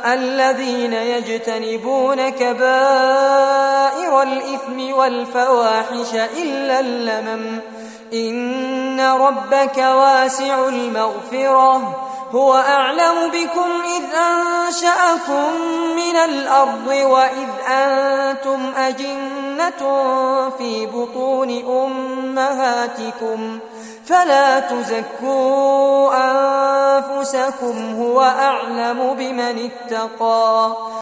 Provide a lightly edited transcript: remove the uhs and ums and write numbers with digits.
الذين يجتنبون كبائر الإثم والفواحش إلا اللمم إن ربك واسع المغفرة هو أعلم بكم إذ أنشأكم من الأرض وإذ أنتم أجنة في بطون أمهاتكم فلا تزكوا أنفسكم هو أعلم بمن اتقى